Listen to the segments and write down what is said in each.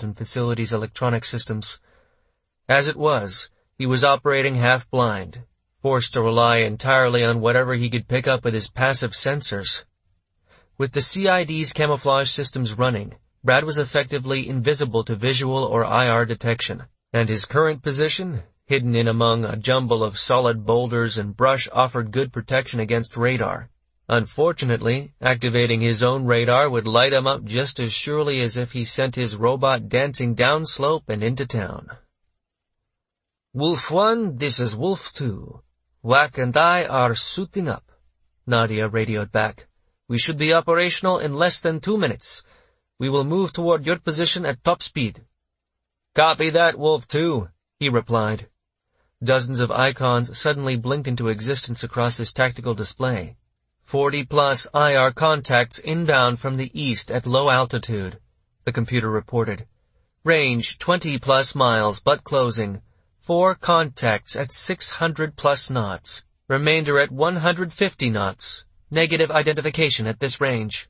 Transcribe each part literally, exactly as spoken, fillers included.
Washington facility's electronic systems. As it was, he was operating half-blind, forced to rely entirely on whatever he could pick up with his passive sensors. With the C I D's camouflage systems running, Brad was effectively invisible to visual or I R detection, and his current position, hidden in among a jumble of solid boulders and brush, offered good protection against radar. Unfortunately, activating his own radar would light him up just as surely as if he sent his robot dancing downslope and into town. Wolf One, this is Wolf Two. Wack and I are suiting up, Nadia radioed back. We should be operational in less than two minutes. We will move toward your position at top speed. Copy that, Wolf Two, he replied. Dozens of icons suddenly blinked into existence across his tactical display. Forty plus I R contacts inbound from the east at low altitude, the computer reported. Range twenty plus miles, but closing. Four contacts at six hundred plus knots. Remainder at one hundred fifty knots. Negative identification at this range.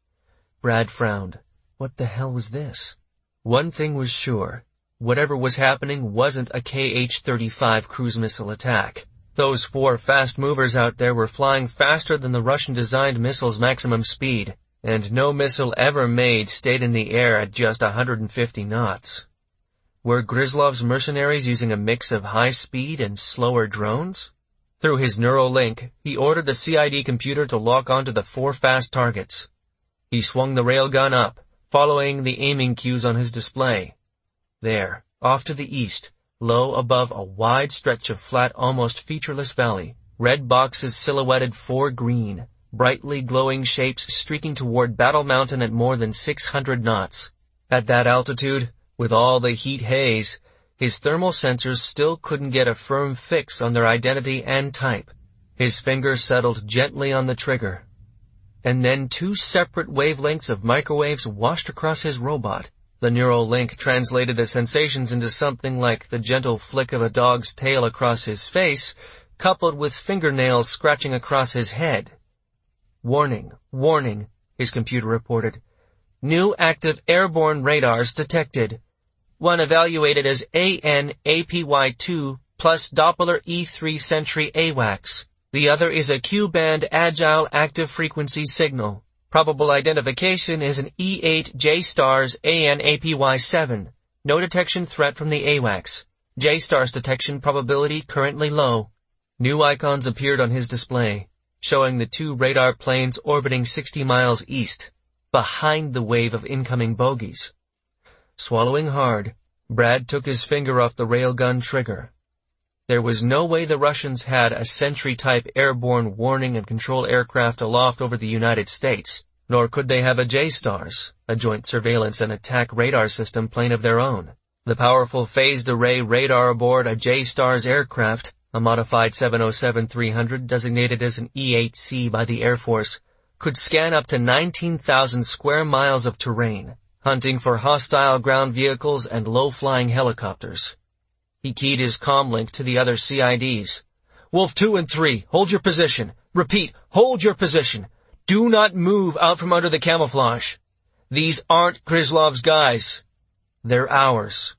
Brad frowned. What the hell was this? One thing was sure. Whatever was happening wasn't a K H thirty-five cruise missile attack. Those four fast movers out there were flying faster than the Russian-designed missile's maximum speed, and no missile ever made stayed in the air at just one hundred fifty knots. Were Grislov's mercenaries using a mix of high speed and slower drones? Through his neural link, he ordered the C I D computer to lock onto the four fast targets. He swung the railgun up, following the aiming cues on his display. There, off to the east, low above a wide stretch of flat, almost featureless valley, red boxes silhouetted four green, brightly glowing shapes streaking toward Battle Mountain at more than six hundred knots. At that altitude, with all the heat haze, his thermal sensors still couldn't get a firm fix on their identity and type. His finger settled gently on the trigger. And then two separate wavelengths of microwaves washed across his robot. The neural link translated the sensations into something like the gentle flick of a dog's tail across his face, coupled with fingernails scratching across his head. Warning, warning, his computer reported. New active airborne radars detected. One evaluated as A N A P Y two plus Doppler E three Sentry AWACS. The other is a Q-band agile active frequency signal. Probable identification is an E eight J-STARS A N A P Y seven. No detection threat from the AWACS. J-STARS detection probability currently low. New icons appeared on his display, showing the two radar planes orbiting sixty miles east, behind the wave of incoming bogies. Swallowing hard, Brad took his finger off the railgun trigger. There was no way the Russians had a Sentry-type airborne warning and control aircraft aloft over the United States, nor could they have a J-STARS, a joint surveillance and attack radar system plane of their own. The powerful phased-array radar aboard a J-STARS aircraft, a modified seven oh seven three hundred designated as an E eight C by the Air Force, could scan up to nineteen thousand square miles of terrain, hunting for hostile ground vehicles and low-flying helicopters. He keyed his comlink to the other C I Ds. Wolf two and three, hold your position. Repeat, hold your position. Do not move out from under the camouflage. These aren't Grislov's guys. They're ours.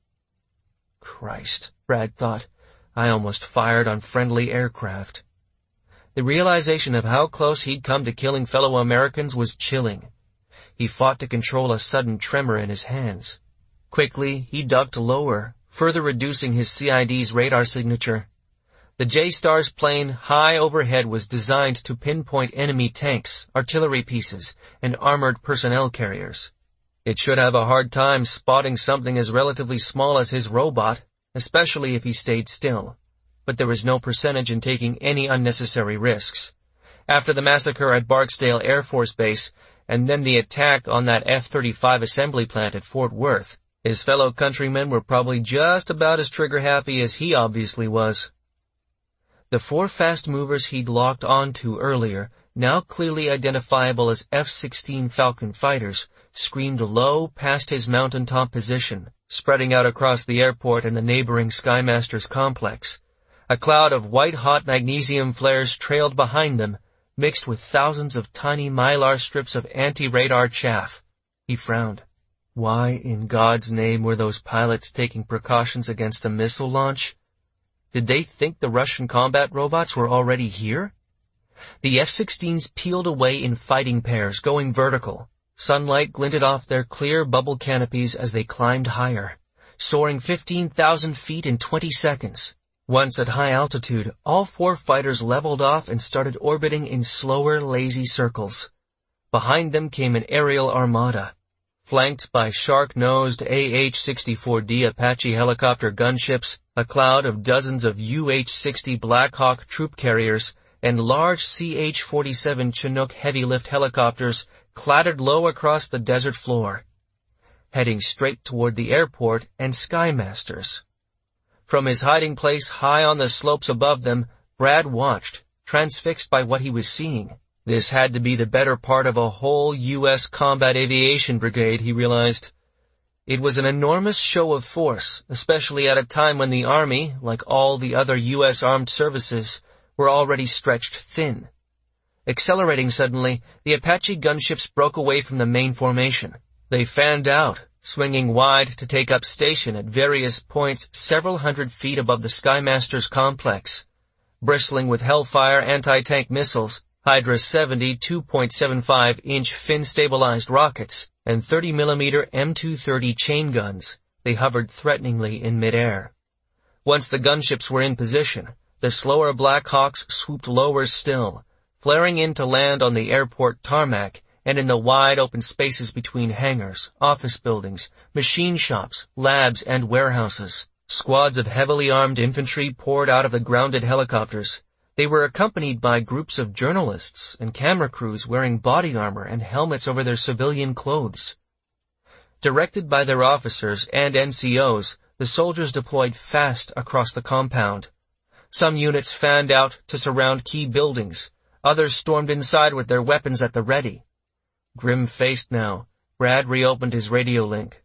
Christ, Brad thought. I almost fired on friendly aircraft. The realization of how close he'd come to killing fellow Americans was chilling. He fought to control a sudden tremor in his hands. Quickly, he ducked lower, further reducing his C I D's radar signature. The J-STARS plane high overhead was designed to pinpoint enemy tanks, artillery pieces, and armored personnel carriers. It should have a hard time spotting something as relatively small as his robot, especially if he stayed still. But there was no percentage in taking any unnecessary risks. After the massacre at Barksdale Air Force Base, and then the attack on that F thirty-five assembly plant at Fort Worth, his fellow countrymen were probably just about as trigger-happy as he obviously was. The four fast movers he'd locked onto earlier, now clearly identifiable as F sixteen Falcon fighters, screamed low past his mountaintop position, spreading out across the airport and the neighboring Skymasters complex. A cloud of white-hot magnesium flares trailed behind them, mixed with thousands of tiny mylar strips of anti-radar chaff. He frowned. Why in God's name were those pilots taking precautions against a missile launch? Did they think the Russian combat robots were already here? The F sixteens peeled away in fighting pairs, going vertical. Sunlight glinted off their clear bubble canopies as they climbed higher, soaring fifteen thousand feet in twenty seconds. Once at high altitude, all four fighters leveled off and started orbiting in slower, lazy circles. Behind them came an aerial armada, flanked by shark-nosed A H sixty-four D Apache helicopter gunships, a cloud of dozens of U H sixty Black Hawk troop carriers, and large C H forty-seven Chinook heavy-lift helicopters clattered low across the desert floor, heading straight toward the airport and Skymasters. From his hiding place high on the slopes above them, Brad watched, transfixed by what he was seeing. This had to be the better part of a whole U S combat aviation brigade, he realized. It was an enormous show of force, especially at a time when the Army, like all the other U S armed services, were already stretched thin. Accelerating suddenly, the Apache gunships broke away from the main formation. They fanned out, swinging wide to take up station at various points several hundred feet above the Skymasters complex. Bristling with Hellfire anti-tank missiles, Hydra seventy two point seven five inch fin-stabilized rockets, and thirty millimeter M two thirty chain guns, they hovered threateningly in midair. Once the gunships were in position, the slower Black Hawks swooped lower still, flaring in to land on the airport tarmac and in the wide open spaces between hangars, office buildings, machine shops, labs, and warehouses. Squads of heavily armed infantry poured out of the grounded helicopters. They were accompanied by groups of journalists and camera crews wearing body armor and helmets over their civilian clothes. Directed by their officers and N C Os, the soldiers deployed fast across the compound. Some units fanned out to surround key buildings. Others stormed inside with their weapons at the ready. Grim-faced now, Brad reopened his radio link.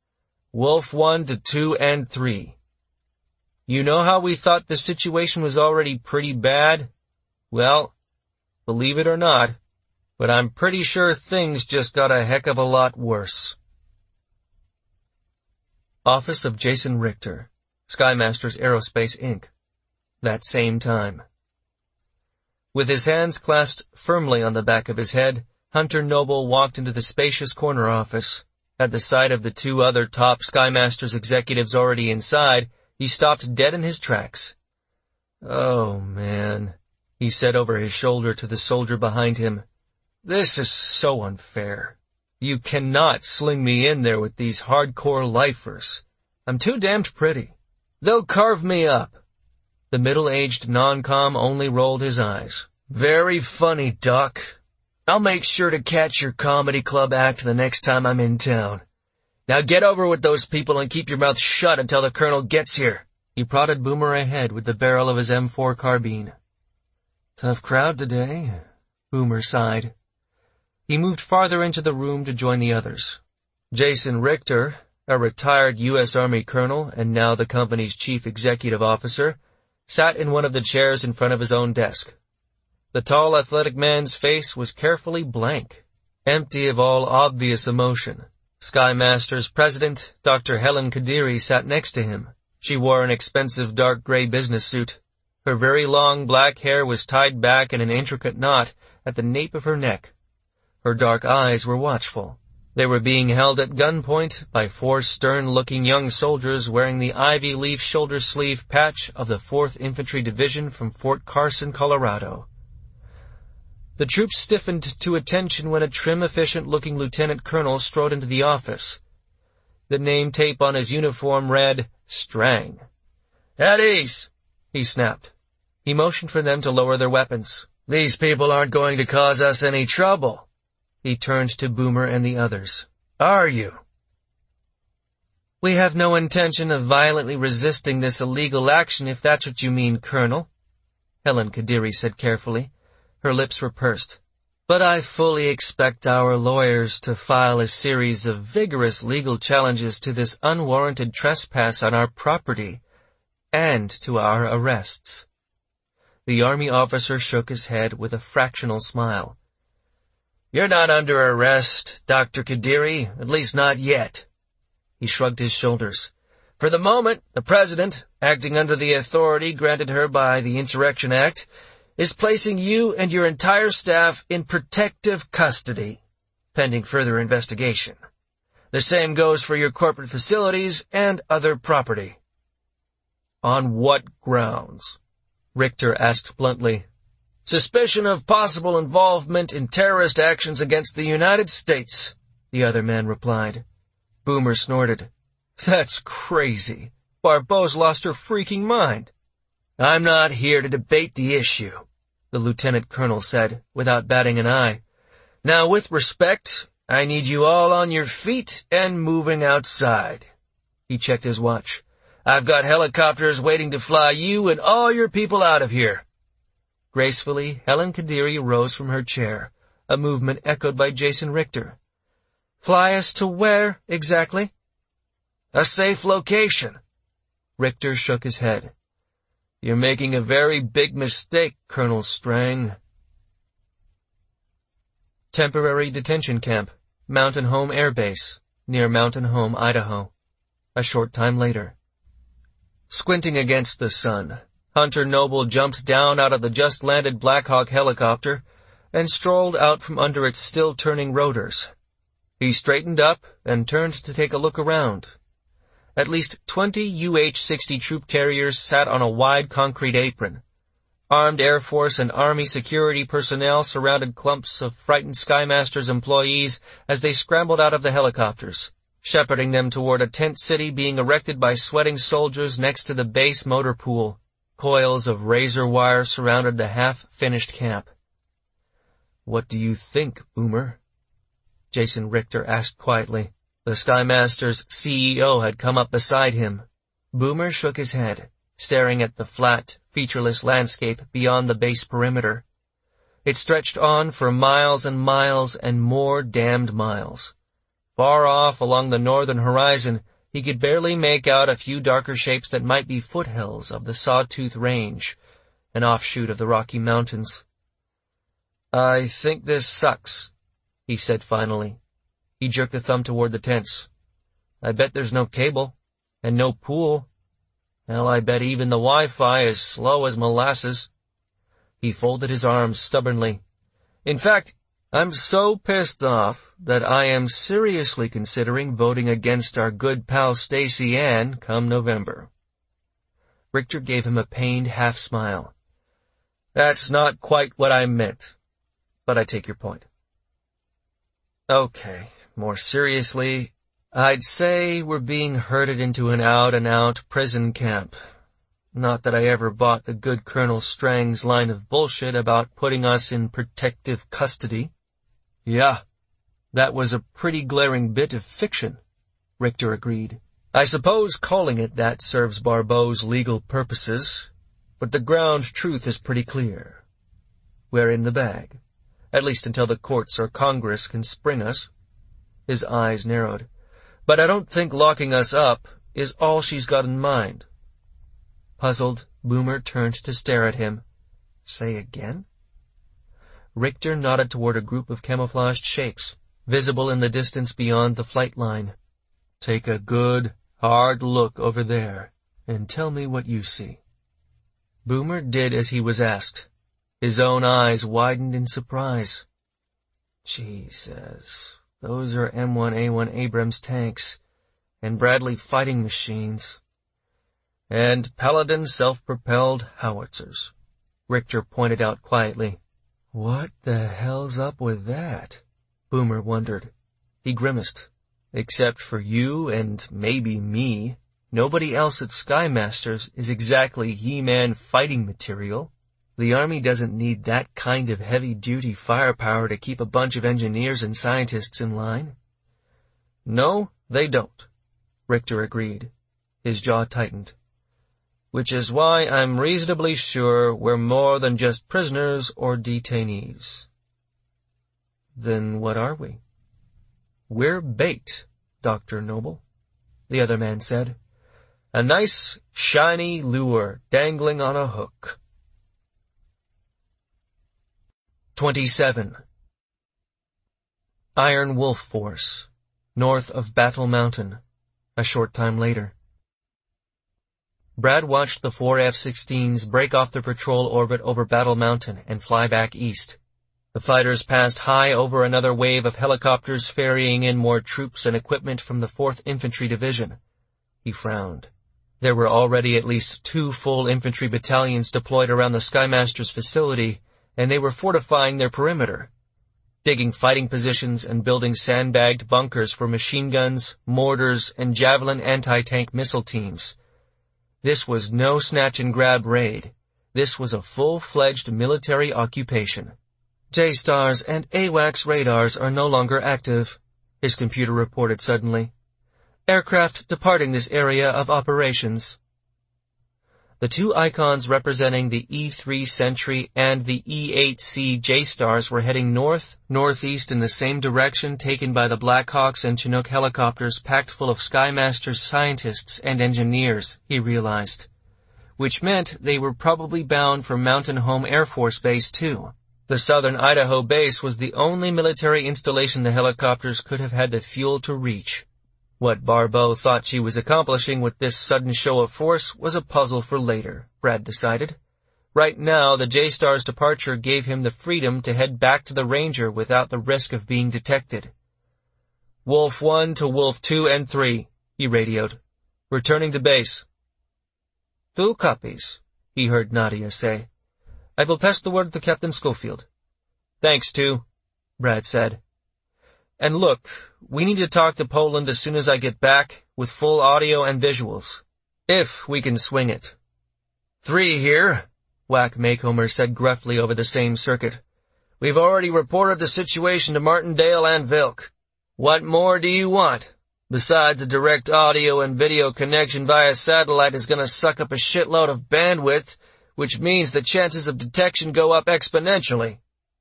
Wolf one to two and three. You know how we thought the situation was already pretty bad? Well, believe it or not, but I'm pretty sure things just got a heck of a lot worse. Office of Jason Richter, Skymasters Aerospace, Incorporated. That same time. With his hands clasped firmly on the back of his head, Hunter Noble walked into the spacious corner office. At the sight of the two other top Skymasters executives already inside, he stopped dead in his tracks. Oh, man, he said over his shoulder to the soldier behind him. This is so unfair. You cannot sling me in there with these hardcore lifers. I'm too damned pretty. They'll carve me up. The middle-aged non-com only rolled his eyes. Very funny, Doc. I'll make sure to catch your comedy club act the next time I'm in town. Now get over with those people and keep your mouth shut until the colonel gets here. He prodded Boomer ahead with the barrel of his M four carbine. Tough crowd today, Boomer sighed. He moved farther into the room to join the others. Jason Richter, a retired U S Army colonel and now the company's chief executive officer, sat in one of the chairs in front of his own desk. The tall, athletic man's face was carefully blank, empty of all obvious emotion. Skymasters president, Doctor Helen Kadiri, sat next to him. She wore an expensive dark gray business suit. Her very long black hair was tied back in an intricate knot at the nape of her neck. Her dark eyes were watchful. They were being held at gunpoint by four stern-looking young soldiers wearing the ivy leaf shoulder sleeve patch of the fourth Infantry Division from Fort Carson, Colorado. The troops stiffened to attention when a trim, efficient-looking lieutenant colonel strode into the office. The name tape on his uniform read, Strang. At ease, he snapped. He motioned for them to lower their weapons. These people aren't going to cause us any trouble. He turned to Boomer and the others. Are you? We have no intention of violently resisting this illegal action, if that's what you mean, Colonel, Helen Kadiri said carefully. Her lips were pursed. But I fully expect our lawyers to file a series of vigorous legal challenges to this unwarranted trespass on our property and to our arrests. The Army officer shook his head with a fractional smile. You're not under arrest, Doctor Kadiri, at least not yet. He shrugged his shoulders. For the moment, the President, acting under the authority granted her by the Insurrection Act, is placing you and your entire staff in protective custody, pending further investigation. The same goes for your corporate facilities and other property. On what grounds? Richter asked bluntly. Suspicion of possible involvement in terrorist actions against the United States, the other man replied. Boomer snorted. That's crazy. Barbeau's lost her freaking mind. I'm not here to debate the issue, the lieutenant colonel said, without batting an eye. Now, with respect, I need you all on your feet and moving outside. He checked his watch. I've got helicopters waiting to fly you and all your people out of here. Gracefully, Helen Kadiri rose from her chair, a movement echoed by Jason Richter. Fly us to where, exactly? A safe location. Richter shook his head. You're making a very big mistake, Colonel Strang. Temporary detention camp, Mountain Home Air Base, near Mountain Home, Idaho. A short time later. Squinting against the sun, Hunter Noble jumped down out of the just-landed Black Hawk helicopter and strolled out from under its still-turning rotors. He straightened up and turned to take a look around. At least twenty U H sixty troop carriers sat on a wide concrete apron. Armed Air Force and Army security personnel surrounded clumps of frightened Skymasters employees as they scrambled out of the helicopters, shepherding them toward a tent city being erected by sweating soldiers next to the base motor pool. Coils of razor wire surrounded the half-finished camp. What do you think, Boomer? Jason Richter asked quietly. The Skymaster's C E O had come up beside him. Boomer shook his head, staring at the flat, featureless landscape beyond the base perimeter. It stretched on for miles and miles and more damned miles. Far off along the northern horizon, he could barely make out a few darker shapes that might be foothills of the Sawtooth Range, an offshoot of the Rocky Mountains. I think this sucks, he said finally. He jerked a thumb toward the tents. I bet there's no cable, and no pool. Hell, I bet even the Wi-Fi is slow as molasses. He folded his arms stubbornly. In fact, I'm so pissed off that I am seriously considering voting against our good pal Stacy Ann come November. Richter gave him a pained half-smile. That's not quite what I meant, but I take your point. Okay, more seriously, I'd say we're being herded into an out-and-out prison camp. Not that I ever bought the good Colonel Strang's line of bullshit about putting us in protective custody. Yeah, that was a pretty glaring bit of fiction, Richter agreed. I suppose calling it that serves Barbeau's legal purposes, but the ground truth is pretty clear. We're in the bag, at least until the courts or Congress can spring us. His eyes narrowed. But I don't think locking us up is all she's got in mind. Puzzled, Boomer turned to stare at him. Say again? Richter nodded toward a group of camouflaged shapes, visible in the distance beyond the flight line. Take a good, hard look over there, and tell me what you see. Boomer did as he was asked. His own eyes widened in surprise. Jesus, those are M one A one Abrams tanks, and Bradley fighting machines. And Paladin self-propelled howitzers, Richter pointed out quietly. What the hell's up with that? Boomer wondered. He grimaced. Except for you and maybe me, nobody else at Skymasters is exactly He-Man fighting material. The Army doesn't need that kind of heavy-duty firepower to keep a bunch of engineers and scientists in line. No, they don't, Richter agreed. His jaw tightened. Which is why I'm reasonably sure we're more than just prisoners or detainees. Then what are we? We're bait, Doctor Noble, the other man said. A nice, shiny lure dangling on a hook. Twenty-seven. Iron Wolf Force, north of Battle Mountain, a short time later. Brad watched the four F sixteens break off their patrol orbit over Battle Mountain and fly back east. The fighters passed high over another wave of helicopters ferrying in more troops and equipment from the fourth Infantry Division. He frowned. There were already at least two full infantry battalions deployed around the Skymaster's facility, and they were fortifying their perimeter, digging fighting positions and building sandbagged bunkers for machine guns, mortars, and Javelin anti-tank missile teams. This was no snatch-and-grab raid. This was a full-fledged military occupation. J-STARS and AWACS radars are no longer active, his computer reported suddenly. Aircraft departing this area of operations. The two icons representing the E three Sentry and the E eight C J-STARS were heading north, northeast in the same direction taken by the Blackhawks and Chinook helicopters packed full of Skymaster's scientists and engineers, he realized. Which meant they were probably bound for Mountain Home Air Force Base too. The southern Idaho base was the only military installation the helicopters could have had the fuel to reach. What Barbeau thought she was accomplishing with this sudden show of force was a puzzle for later, Brad decided. Right now, the J-STAR's departure gave him the freedom to head back to the Ranger without the risk of being detected. Wolf one to Wolf two and three, he radioed. Returning to base. Two copies, he heard Nadia say. I will pass the word to Captain Schofield. Thanks, two, Brad said. And look, we need to talk to Poland as soon as I get back, with full audio and visuals. If we can swing it. Three here, Wack Maycomer said gruffly over the same circuit. We've already reported the situation to Martindale and Vilk. What more do you want? Besides, a direct audio and video connection via satellite is going to suck up a shitload of bandwidth, which means the chances of detection go up exponentially.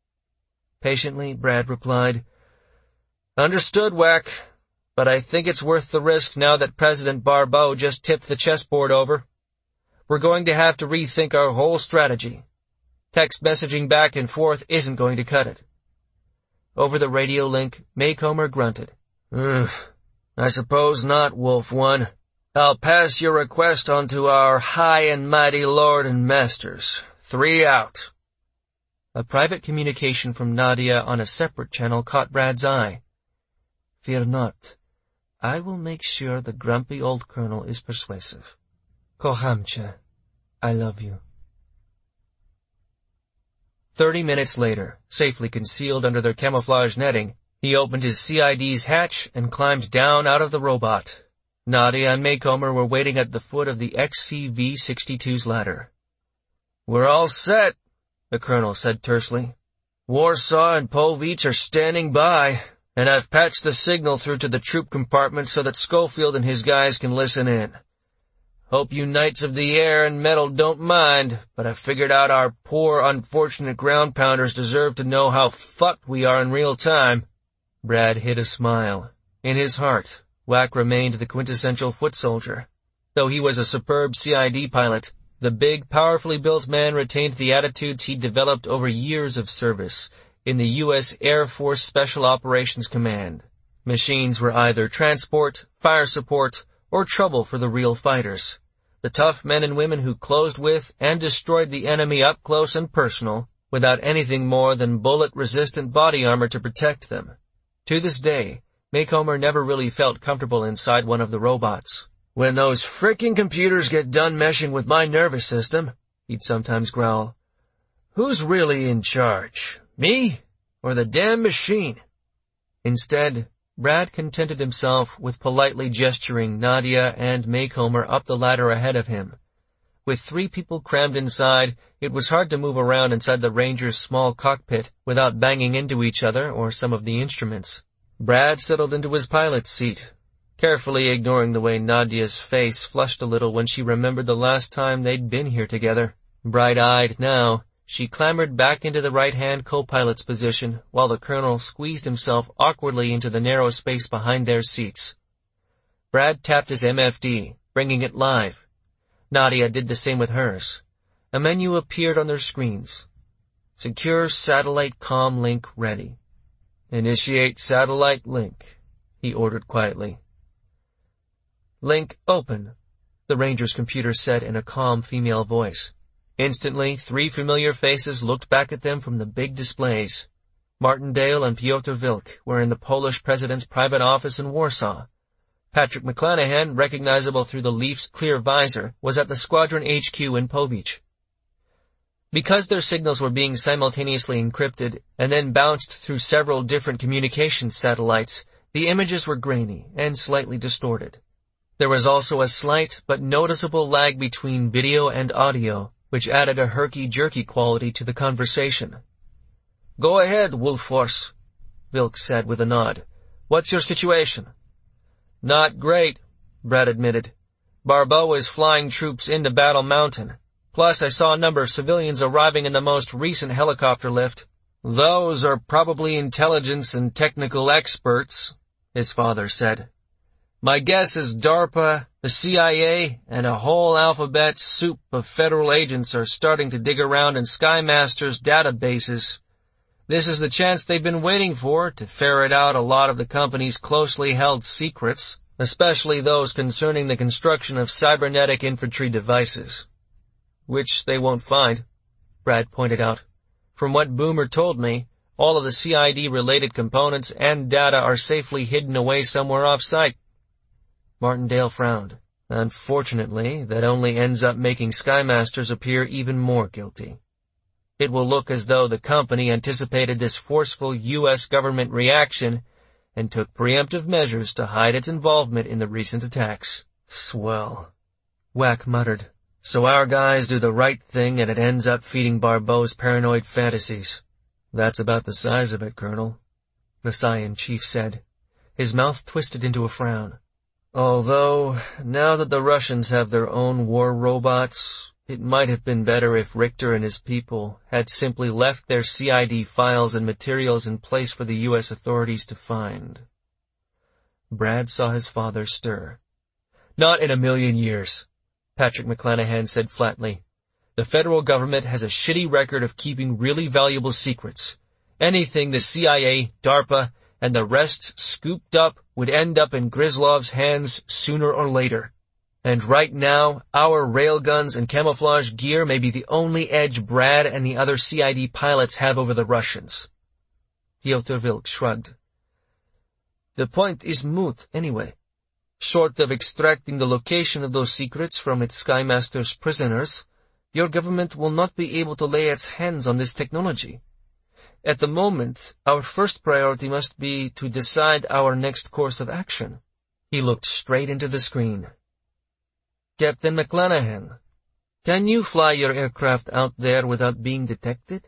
Patiently, Brad replied, Understood, Wack, but I think it's worth the risk now that President Barbeau just tipped the chessboard over. We're going to have to rethink our whole strategy. Text messaging back and forth isn't going to cut it. Over the radio link, Maycomer grunted. Ugh, I suppose not, Wolf One. I'll pass your request on to our high and mighty lord and masters. Three out. A private communication from Nadia on a separate channel caught Brad's eye. Fear not. I will make sure the grumpy old colonel is persuasive. Kochamche, I love you. Thirty minutes later, safely concealed under their camouflage netting, he opened his C I D's hatch and climbed down out of the robot. Nadia and Maycomer were waiting at the foot of the X C V sixty-two's ladder. We're all set, the colonel said tersely. Warsaw and Povich are standing by, and I've patched the signal through to the troop compartment so that Schofield and his guys can listen in. Hope you Knights of the Air and Metal don't mind, but I figured out our poor, unfortunate ground pounders deserve to know how fucked we are in real time. Brad hid a smile. In his heart, Wack remained the quintessential foot soldier. Though he was a superb C I D pilot, the big, powerfully built man retained the attitudes he'd developed over years of service in the U S Air Force Special Operations Command. Machines were either transport, fire support, or trouble for the real fighters. The tough men and women who closed with and destroyed the enemy up close and personal, without anything more than bullet-resistant body armor to protect them. To this day, Maycomer never really felt comfortable inside one of the robots. When those frickin' computers get done meshing with my nervous system, he'd sometimes growl, who's really in charge? Me? Or the damn machine? Instead, Brad contented himself with politely gesturing Nadia and Maycomer up the ladder ahead of him. With three people crammed inside, it was hard to move around inside the Ranger's small cockpit without banging into each other or some of the instruments. Brad settled into his pilot's seat, carefully ignoring the way Nadia's face flushed a little when she remembered the last time they'd been here together. Bright-eyed now, she clambered back into the right-hand co-pilot's position while the colonel squeezed himself awkwardly into the narrow space behind their seats. Brad tapped his M F D, bringing it live. Nadia did the same with hers. A menu appeared on their screens. Secure satellite comm link ready. Initiate satellite link, he ordered quietly. Link open, the Ranger's computer said in a calm female voice. Instantly, three familiar faces looked back at them from the big displays. Martindale and Pyotr Vilk were in the Polish president's private office in Warsaw. Patrick McClanahan, recognizable through the Leaf's clear visor, was at the squadron H Q in Povich. Because their signals were being simultaneously encrypted and then bounced through several different communications satellites, the images were grainy and slightly distorted. There was also a slight but noticeable lag between video and audio, which added a herky-jerky quality to the conversation. "Go ahead, Wolf Force," Vilk said with a nod. "What's your situation?" "Not great," Brad admitted. "Barbeau is flying troops into Battle Mountain. Plus, I saw a number of civilians arriving in the most recent helicopter lift. Those are probably intelligence and technical experts," his father said. "My guess is DARPA, the C I A, and a whole alphabet soup of federal agents are starting to dig around in Skymaster's databases. This is the chance they've been waiting for to ferret out a lot of the company's closely held secrets, especially those concerning the construction of cybernetic infantry devices. Which they won't find," Brad pointed out. "From what Boomer told me, all of the C I D-related components and data are safely hidden away somewhere off-site." Martindale frowned. "Unfortunately, that only ends up making Skymasters appear even more guilty. It will look as though the company anticipated this forceful U S government reaction and took preemptive measures to hide its involvement in the recent attacks." "Swell," Wack muttered. "So our guys do the right thing and it ends up feeding Barbeau's paranoid fantasies." "That's about the size of it, Colonel," the Scion chief said. His mouth twisted into a frown. "Although, now that the Russians have their own war robots, it might have been better if Richter and his people had simply left their C I D files and materials in place for the U S authorities to find." Brad saw his father stir. "Not in a million years," Patrick McClanahan said flatly. "The federal government has a shitty record of keeping really valuable secrets. Anything the C I A, DARPA, and the rest scooped up would end up in Grislov's hands sooner or later. And right now, our railguns and camouflage gear may be the only edge Brad and the other C I D pilots have over the Russians." Pyotr Vilk shrugged. "The point is moot, anyway. Short of extracting the location of those secrets from its Skymaster's prisoners, your government will not be able to lay its hands on this technology. At the moment, our first priority must be to decide our next course of action." He looked straight into the screen. "Captain McClanahan, can you fly your aircraft out there without being detected?"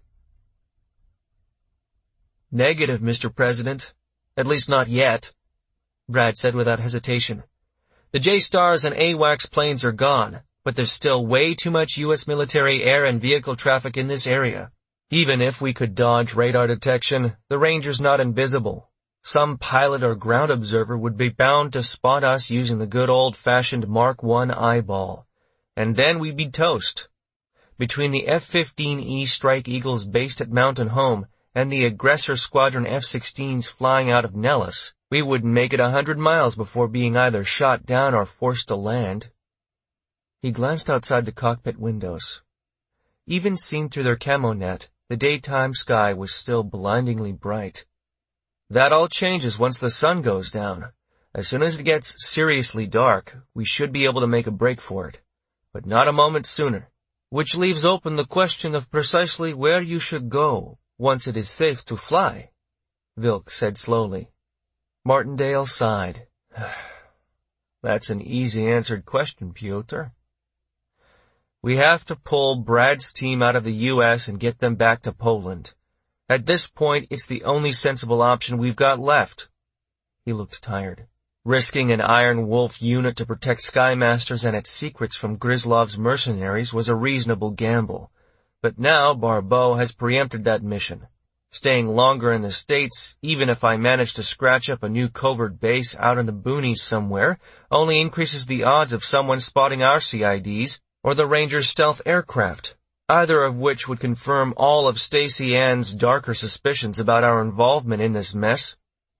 "Negative, Mister President. At least not yet," Brad said without hesitation. "The J-STARS and AWACS planes are gone, but there's still way too much U S military air and vehicle traffic in this area. Even if we could dodge radar detection, the Ranger's not invisible. Some pilot or ground observer would be bound to spot us using the good old-fashioned Mark one eyeball. And then we'd be toast. Between the F fifteen E Strike Eagles based at Mountain Home and the aggressor squadron F sixteens flying out of Nellis, we wouldn't make it a hundred miles before being either shot down or forced to land." He glanced outside the cockpit windows. Even seen through their camo net, the daytime sky was still blindingly bright. "That all changes once the sun goes down. As soon as it gets seriously dark, we should be able to make a break for it. But not a moment sooner. Which leaves open the question of precisely where you should go once it is safe to fly," Vilk said slowly. Martindale sighed. "That's an easy-answered question, Pyotr. We have to pull Brad's team out of the U S and get them back to Poland. At this point, it's the only sensible option we've got left." He looked tired. Risking an Iron Wolf unit to protect Skymasters and its secrets from Grislov's mercenaries was a reasonable gamble. But now Barbeau has preempted that mission. Staying longer in the States, even if I manage to scratch up a new covert base out in the boonies somewhere, only increases the odds of someone spotting our C I Ds or the Ranger's stealth aircraft. either of which would confirm all of Stacey Ann's darker suspicions about our involvement in this mess.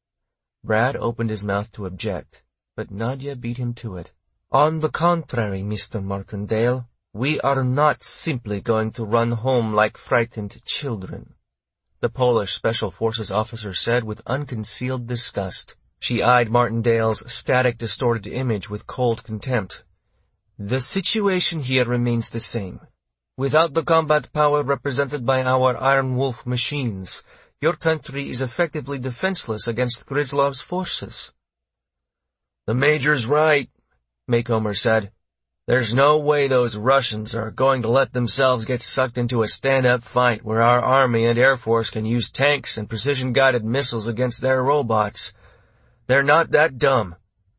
Brad opened his mouth to object, but Nadia beat him to it. On the contrary, Mister Martindale, we are not simply going to run home like frightened children, the Polish Special Forces officer said with unconcealed disgust. She eyed Martindale's static, distorted image with cold contempt. The situation here remains the same. Without the combat power represented by our Iron Wolf machines, your country is effectively defenseless against Grizlov's forces. The Major's right, Maycomer said. There's no way those Russians are going to let themselves get sucked into a stand-up fight where our Army and Air Force can use tanks and precision-guided missiles against their robots. They're not that dumb.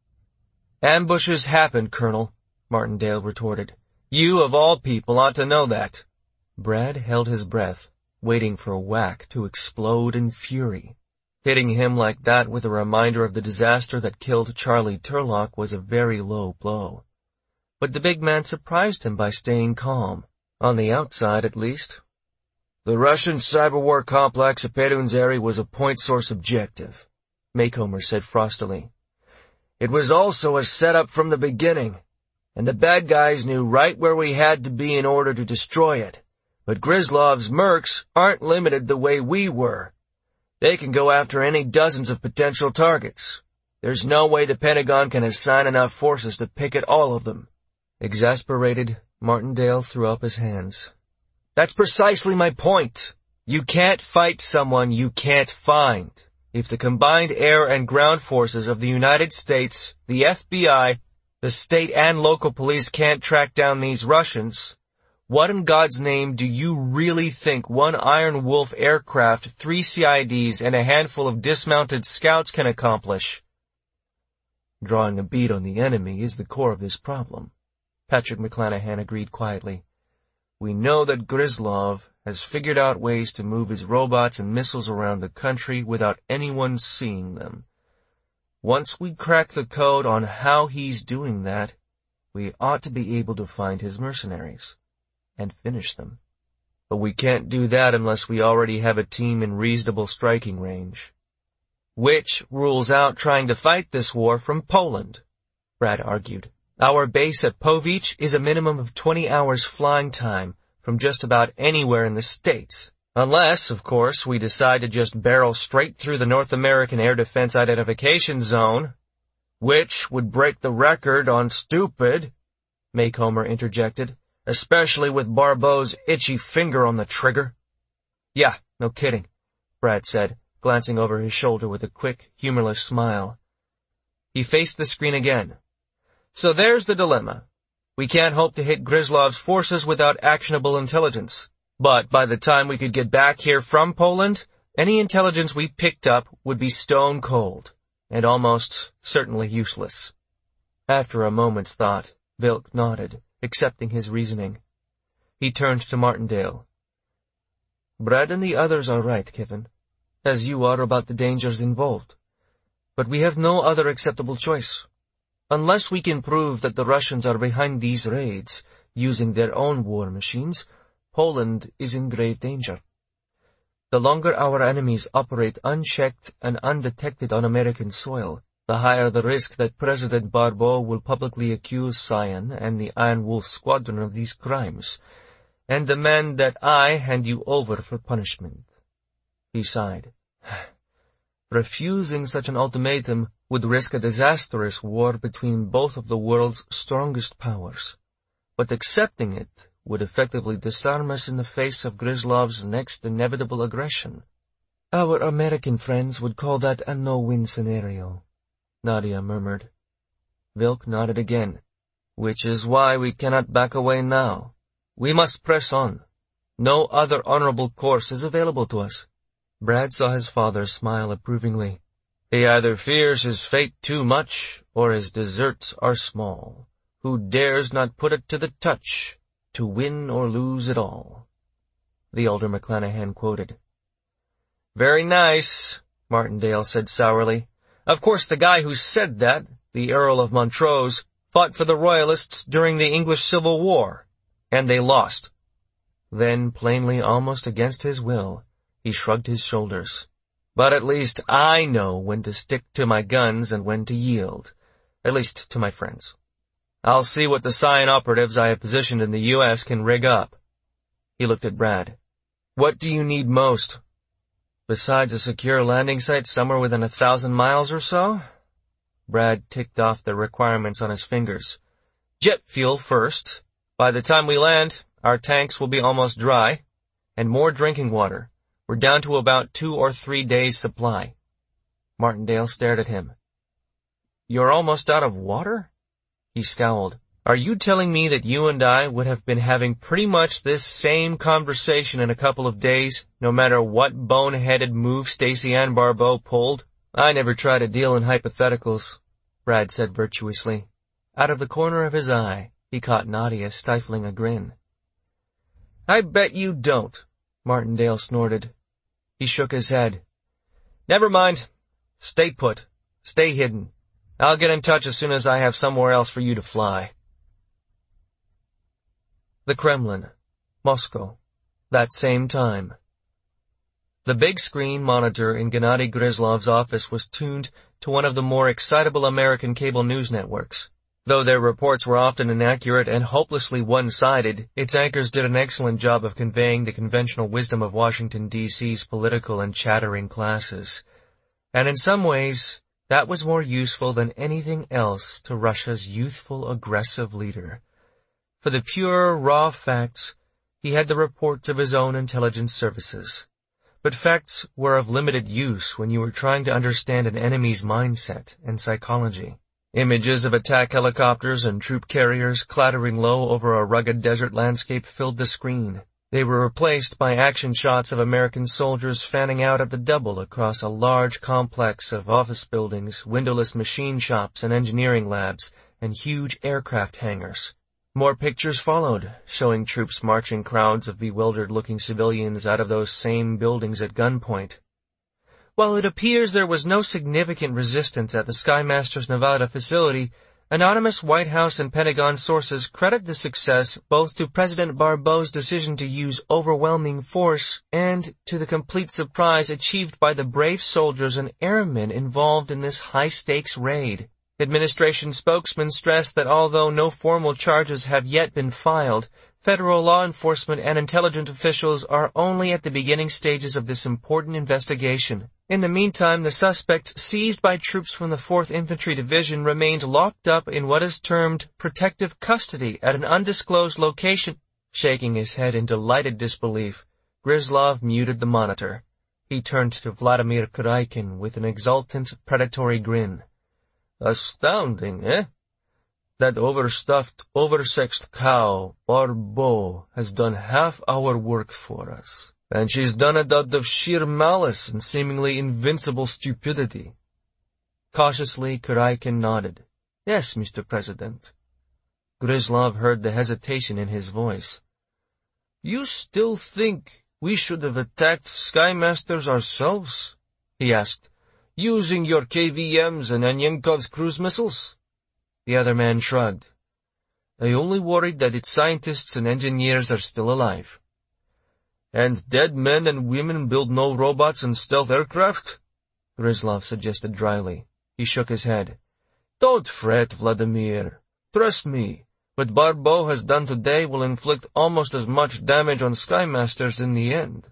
Ambushes happen, Colonel, Martindale retorted. You, of all people, ought to know that. Brad held his breath, waiting for a whack to explode in fury. Hitting him like that with a reminder of the disaster that killed Charlie Turlock was a very low blow. But the big man surprised him by staying calm, on the outside at least. The Russian cyber war complex at Perunzeri was a point source objective, Maycomer said frostily. It was also a setup from the beginning, and the bad guys knew right where we had to be in order to destroy it. But Grizlov's mercs aren't limited the way we were. They can go after any dozens of potential targets. There's no way the Pentagon can assign enough forces to pick at all of them. Exasperated, Martindale threw up his hands. That's precisely my point. You can't fight someone you can't find. If the combined air and ground forces of the United States, the F B I, the state and local police can't track down these Russians, what in God's name do you really think one Iron Wolf aircraft, three C I Ds, and a handful of dismounted scouts can accomplish? Drawing a bead on the enemy is the core of this problem, Patrick McClanahan agreed quietly. We know that Grizlov has figured out ways to move his robots and missiles around the country without anyone seeing them. Once we crack the code on how he's doing that, we ought to be able to find his mercenaries and finish them. But we can't do that unless we already have a team in reasonable striking range. Which rules out trying to fight this war from Poland, Brad argued. Our base at Povich is a minimum of twenty hours flying time from just about anywhere in the States. Unless, of course, we decide to just barrel straight through the North American Air Defense Identification Zone, which would break the record on stupid, Maycomer interjected, especially with Barbeau's itchy finger on the trigger. Yeah, no kidding, Brad said, glancing over his shoulder with a quick, humorless smile. He faced the screen again. So there's the dilemma. We can't hope to hit Grizlov's forces without actionable intelligence. But by the time we could get back here from Poland, any intelligence we picked up would be stone cold, and almost certainly useless. After a moment's thought, Vilk nodded, accepting his reasoning. He turned to Martindale. Brad and the others are right, Kevin, as you are about the dangers involved. But we have no other acceptable choice. Unless we can prove that the Russians are behind these raids, using their own war machines, Poland is in grave danger. The longer our enemies operate unchecked and undetected on American soil, the higher the risk that President Barbeau will publicly accuse Cyan and the Iron Wolf Squadron of these crimes, and demand that I hand you over for punishment. He sighed. Refusing such an ultimatum would risk a disastrous war between both of the world's strongest powers, but accepting it would effectively disarm us in the face of Grizlov's next inevitable aggression. Our American friends would call that a no-win scenario, Nadia murmured. Vilk nodded again. Which is why we cannot back away now. We must press on. No other honorable course is available to us. Brad saw his father smile approvingly. He either fears his fate too much, or his deserts are small. Who dares not put it to the touch, to win or lose it all? The older McClanahan quoted. Very nice, Martindale said sourly. Of course the guy who said that, the Earl of Montrose, fought for the Royalists during the English Civil War, and they lost. Then, plainly almost against his will, he shrugged his shoulders. But at least I know when to stick to my guns and when to yield. At least to my friends. I'll see what the Scion operatives I have positioned in the U S can rig up. He looked at Brad. What do you need most? Besides a secure landing site somewhere within a thousand miles or so? Brad ticked off the requirements on his fingers. Jet fuel first. By the time we land, our tanks will be almost dry. And more drinking water. We're down to about two or three days' supply. Martindale stared at him. You're almost out of water? He scowled. Are you telling me that you and I would have been having pretty much this same conversation in a couple of days, no matter what boneheaded move Stacey Ann Barbeau pulled? I never try to deal in hypotheticals, Brad said virtuously. Out of the corner of his eye, he caught Nadia stifling a grin. I bet you don't, Martindale snorted. He shook his head. Never mind. Stay put. Stay hidden. I'll get in touch as soon as I have somewhere else for you to fly. The Kremlin, Moscow, that same time. The big screen monitor in Gennady Grizlov's office was tuned to one of the more excitable American cable news networks. Though their reports were often inaccurate and hopelessly one-sided, its anchors did an excellent job of conveying the conventional wisdom of Washington, D C's political and chattering classes. And in some ways, that was more useful than anything else to Russia's youthful, aggressive leader. For the pure, raw facts, he had the reports of his own intelligence services. But facts were of limited use when you were trying to understand an enemy's mindset and psychology. Images of attack helicopters and troop carriers clattering low over a rugged desert landscape filled the screen. They were replaced by action shots of American soldiers fanning out at the double across a large complex of office buildings, windowless machine shops and engineering labs, and huge aircraft hangars. More pictures followed, showing troops marching crowds of bewildered-looking civilians out of those same buildings at gunpoint. While it appears there was no significant resistance at the Skymaster's Nevada facility, anonymous White House and Pentagon sources credit the success both to President Barbeau's decision to use overwhelming force and to the complete surprise achieved by the brave soldiers and airmen involved in this high-stakes raid. Administration spokesman stressed that although no formal charges have yet been filed, federal law enforcement and intelligence officials are only at the beginning stages of this important investigation. In the meantime, the suspects seized by troops from the fourth Infantry Division remained locked up in what is termed protective custody at an undisclosed location. Shaking his head in delighted disbelief, Grizlov muted the monitor. He turned to Vladimir Kuraikin with an exultant, predatory grin. Astounding, eh? That overstuffed, oversexed cow, Barbeau, has done half our work for us. And she's done it out of sheer malice and seemingly invincible stupidity. Cautiously, Kuraikin nodded. Yes, Mister President. Grizlov heard the hesitation in his voice. You still think we should have attacked Skymasters ourselves? He asked. Using your K V Ms and Anyenkov's cruise missiles? The other man shrugged. I only worried that its scientists and engineers are still alive. And dead men and women build no robots and stealth aircraft? Grizlov suggested dryly. He shook his head. Don't fret, Vladimir. Trust me, what Barbeau has done today will inflict almost as much damage on Skymasters in the end.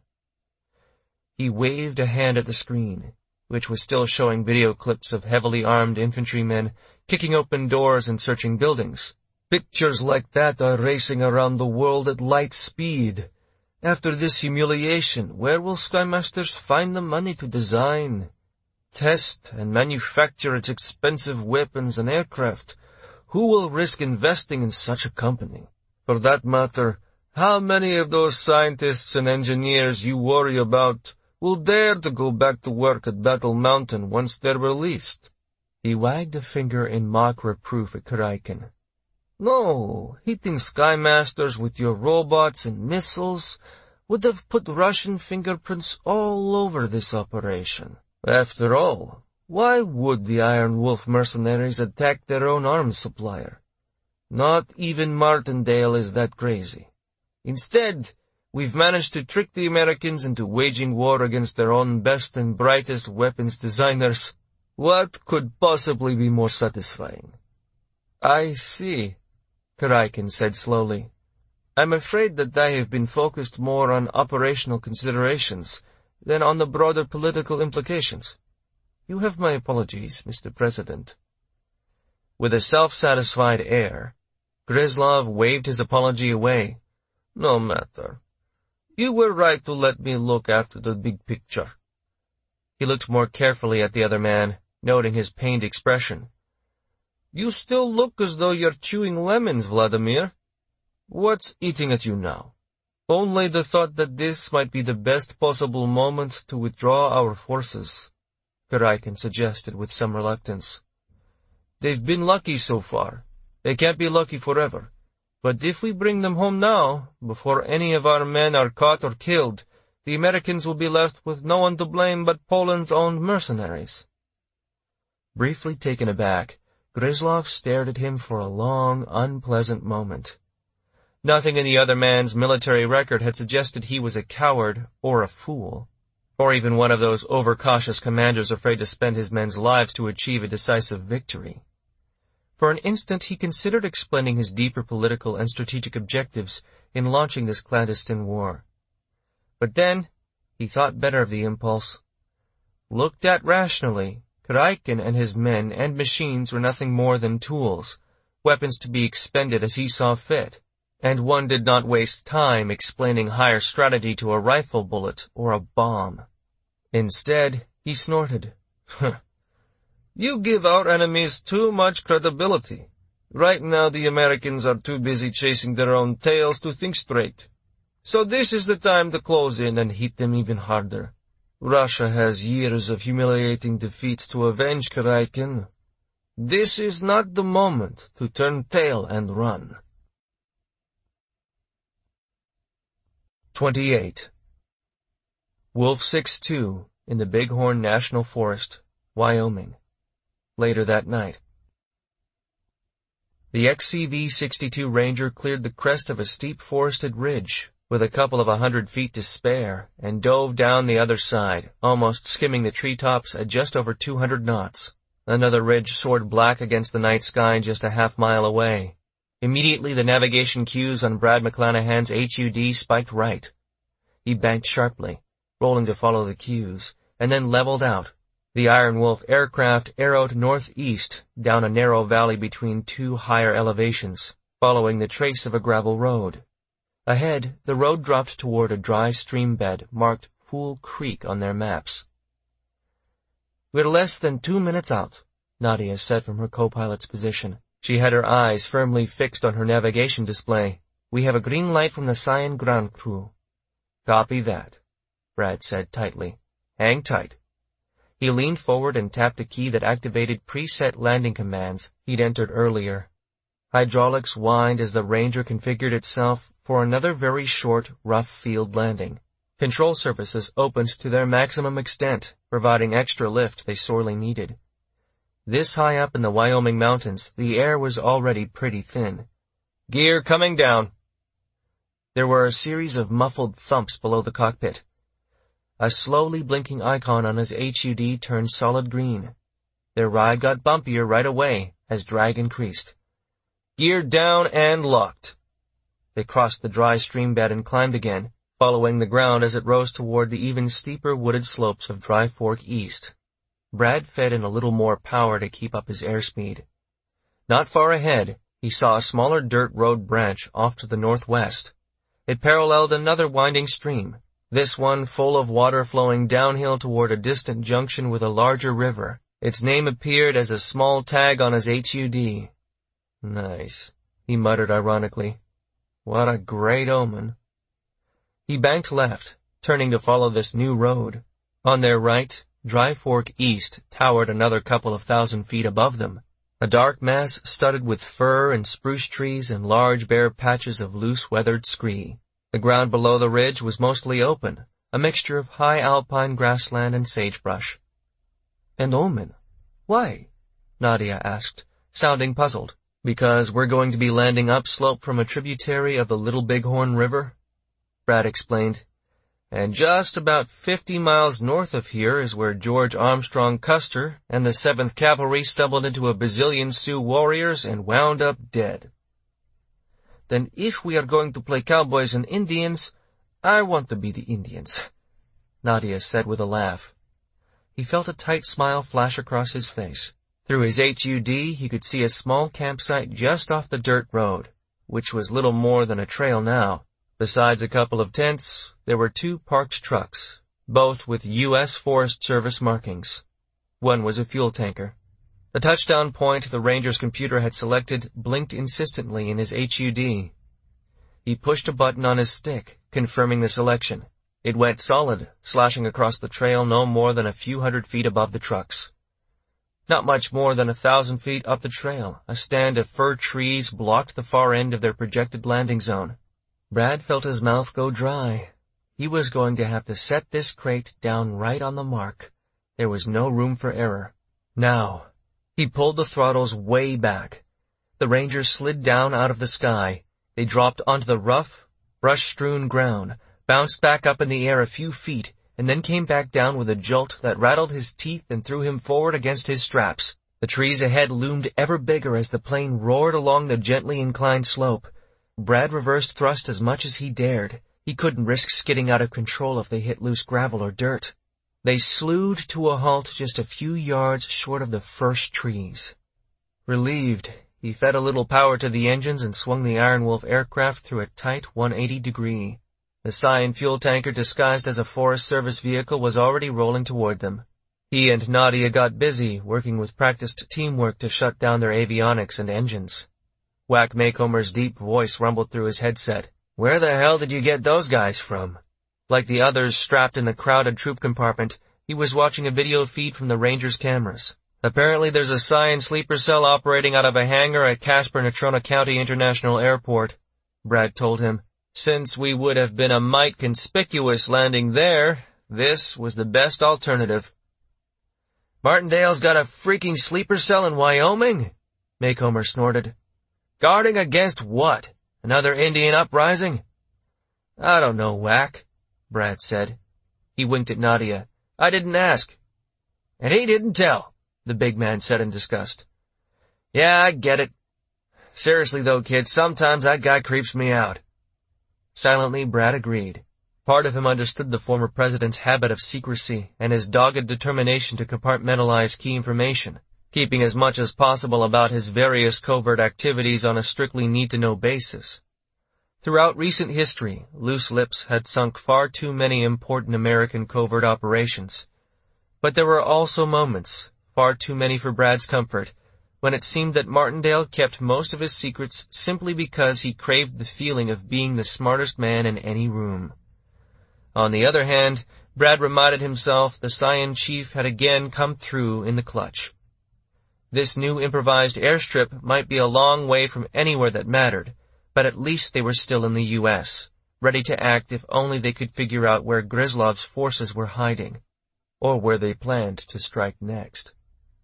He waved a hand at the screen, which was still showing video clips of heavily armed infantrymen kicking open doors and searching buildings. Pictures like that are racing around the world at light speed. After this humiliation, where will Skymasters find the money to design, test, and manufacture its expensive weapons and aircraft? Who will risk investing in such a company? For that matter, how many of those scientists and engineers you worry about will dare to go back to work at Battle Mountain once they're released? He wagged a finger in mock reproof at Kuraikin. No, hitting Skymasters with your robots and missiles would have put Russian fingerprints all over this operation. After all, why would the Iron Wolf mercenaries attack their own arms supplier? Not even Martindale is that crazy. Instead, We've managed to trick the Americans into waging war against their own best and brightest weapons designers. What could possibly be more satisfying? I see, Karaikin said slowly. I'm afraid that I have been focused more on operational considerations than on the broader political implications. You have my apologies, Mister President. With a self-satisfied air, Grizlov waved his apology away. No matter. You were right to let me look after the big picture. He looked more carefully at the other man, noting his pained expression. You still look as though you're chewing lemons, Vladimir. What's eating at you now? Only the thought that this might be the best possible moment to withdraw our forces, Karaikin suggested with some reluctance. They've been lucky so far. They can't be lucky forever. But if we bring them home now, before any of our men are caught or killed, the Americans will be left with no one to blame but Poland's own mercenaries. Briefly taken aback, Grizlov stared at him for a long, unpleasant moment. Nothing in the other man's military record had suggested he was a coward or a fool, or even one of those overcautious commanders afraid to spend his men's lives to achieve a decisive victory. For an instant he considered explaining his deeper political and strategic objectives in launching this clandestine war. But then he thought better of the impulse. Looked at rationally, Karaikin and his men and machines were nothing more than tools, weapons to be expended as he saw fit, and one did not waste time explaining higher strategy to a rifle bullet or a bomb. Instead, he snorted. You give our enemies too much credibility. Right now the Americans are too busy chasing their own tails to think straight. So this is the time to close in and hit them even harder. Russia has years of humiliating defeats to avenge, Karaikin. This is not the moment to turn tail and run. twenty-eight. Wolf six two in the Bighorn National Forest, Wyoming. Later that night. The X C V sixty-two Ranger cleared the crest of a steep forested ridge, with a couple of a hundred feet to spare, and dove down the other side, almost skimming the treetops at just over two hundred knots. Another ridge soared black against the night sky just a half mile away. Immediately the navigation cues on Brad McClanahan's H U D spiked right. He banked sharply, rolling to follow the cues, and then leveled out. The Iron Wolf aircraft arrowed northeast down a narrow valley between two higher elevations, following the trace of a gravel road. Ahead, the road dropped toward a dry stream bed marked Fool Creek on their maps. We're less than two minutes out, Nadia said from her co-pilot's position. She had her eyes firmly fixed on her navigation display. We have a green light from the Cyan ground crew. Copy that, Brad said tightly. Hang tight. He leaned forward and tapped a key that activated preset landing commands he'd entered earlier. Hydraulics whined as the Ranger configured itself for another very short, rough field landing. Control surfaces opened to their maximum extent, providing extra lift they sorely needed. This high up in the Wyoming mountains, the air was already pretty thin. Gear coming down. There were a series of muffled thumps below the cockpit. A slowly blinking icon on his H U D turned solid green. Their ride got bumpier right away as drag increased. Gear down and locked. They crossed the dry stream bed and climbed again, following the ground as it rose toward the even steeper wooded slopes of Dry Fork East. Brad fed in a little more power to keep up his airspeed. Not far ahead, he saw a smaller dirt road branch off to the northwest. It paralleled another winding stream, this one full of water flowing downhill toward a distant junction with a larger river. Its name appeared as a small tag on his H U D. Nice, he muttered ironically. What a great omen. He banked left, turning to follow this new road. On their right, Dry Fork East towered another couple of thousand feet above them, a dark mass studded with fir and spruce trees and large bare patches of loose weathered scree. The ground below the ridge was mostly open, a mixture of high alpine grassland and sagebrush. An omen? Why? Nadia asked, sounding puzzled. Because we're going to be landing upslope from a tributary of the Little Bighorn River? Brad explained. And just about fifty miles north of here is where George Armstrong Custer and the seventh Cavalry stumbled into a bazillion Sioux warriors and wound up dead. Then if we are going to play cowboys and Indians, I want to be the Indians, Nadia said with a laugh. He felt a tight smile flash across his face. Through his H U D, he could see a small campsite just off the dirt road, which was little more than a trail now. Besides a couple of tents, there were two parked trucks, both with U S Forest Service markings. One was a fuel tanker. The touchdown point the ranger's computer had selected blinked insistently in his H U D. He pushed a button on his stick, confirming the selection. It went solid, slashing across the trail no more than a few hundred feet above the trucks. Not much more than a thousand feet up the trail, a stand of fir trees blocked the far end of their projected landing zone. Brad felt his mouth go dry. He was going to have to set this crate down right on the mark. There was no room for error. Now, he pulled the throttles way back. The Rangers slid down out of the sky. They dropped onto the rough, brush-strewn ground, bounced back up in the air a few feet, and then came back down with a jolt that rattled his teeth and threw him forward against his straps. The trees ahead loomed ever bigger as the plane roared along the gently inclined slope. Brad reversed thrust as much as he dared. He couldn't risk skidding out of control if they hit loose gravel or dirt. They slewed to a halt just a few yards short of the first trees. Relieved, he fed a little power to the engines and swung the Iron Wolf aircraft through a tight one hundred eighty degree. The Scion fuel tanker disguised as a Forest Service vehicle was already rolling toward them. He and Nadia got busy, working with practiced teamwork to shut down their avionics and engines. Wack Maycomer's deep voice rumbled through his headset. Where the hell did you get those guys from? Like the others strapped in the crowded troop compartment, he was watching a video feed from the Rangers' cameras. Apparently there's a Scion sleeper cell operating out of a hangar at Casper-Natrona County International Airport, Brad told him. Since we would have been a mite conspicuous landing there, this was the best alternative. Martindale's got a freaking sleeper cell in Wyoming? Maycomer snorted. Guarding against what? Another Indian uprising? I don't know, Wack, Brad said. He winked at Nadia. I didn't ask. And he didn't tell, the big man said in disgust. Yeah, I get it. Seriously though, kid, sometimes that guy creeps me out. Silently, Brad agreed. Part of him understood the former president's habit of secrecy and his dogged determination to compartmentalize key information, keeping as much as possible about his various covert activities on a strictly need-to-know basis. Throughout recent history, loose lips had sunk far too many important American covert operations. But there were also moments, far too many for Brad's comfort, when it seemed that Martindale kept most of his secrets simply because he craved the feeling of being the smartest man in any room. On the other hand, Brad reminded himself the Scion chief had again come through in the clutch. This new improvised airstrip might be a long way from anywhere that mattered, but at least they were still in the U S, ready to act if only they could figure out where Grislov's forces were hiding, or where they planned to strike next.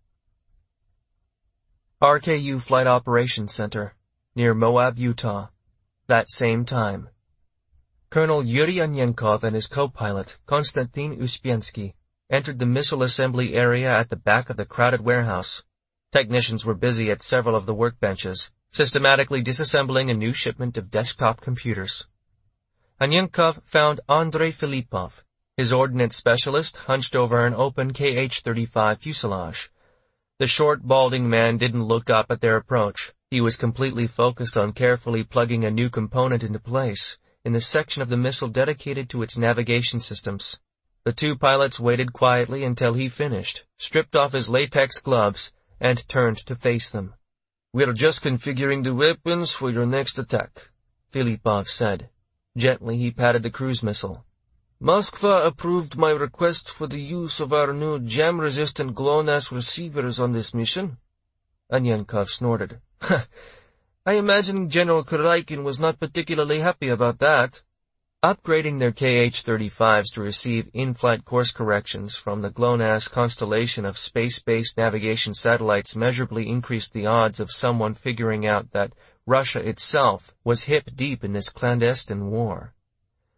R K U Flight Operations Center, near Moab, Utah. That same time. Colonel Yuri Anyenkov and his co-pilot, Konstantin Uspiensky, entered the missile assembly area at the back of the crowded warehouse. Technicians were busy at several of the workbenches, systematically disassembling a new shipment of desktop computers. Anyenkov found Andrei Filipov, his ordnance specialist, hunched over an open K H thirty-five fuselage. The short, balding man didn't look up at their approach. He was completely focused on carefully plugging a new component into place in the section of the missile dedicated to its navigation systems. The two pilots waited quietly until he finished, stripped off his latex gloves, and turned to face them. We're just configuring the weapons for your next attack, Filipov said. Gently he patted the cruise missile. Moskva approved my request for the use of our new jam-resistant GLONASS receivers on this mission. Anyenkov snorted. I imagine General Kuraikin was not particularly happy about that. Upgrading their K H thirty-fives to receive in-flight course corrections from the GLONASS constellation of space-based navigation satellites measurably increased the odds of someone figuring out that Russia itself was hip-deep in this clandestine war.